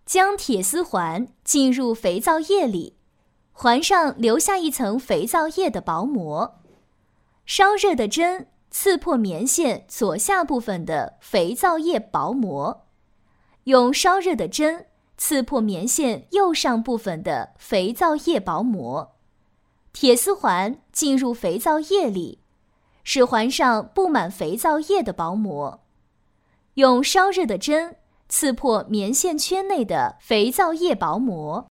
将铁丝环浸入肥皂液里，环上留下一层肥皂液的薄膜。烧热的针刺破棉线左下部分的肥皂液薄膜，用烧热的针刺破棉线右上部分的肥皂液薄膜。铁丝环进入肥皂液里，使环上布满肥皂液的薄膜。用烧热的针刺破棉线圈内的肥皂液薄膜。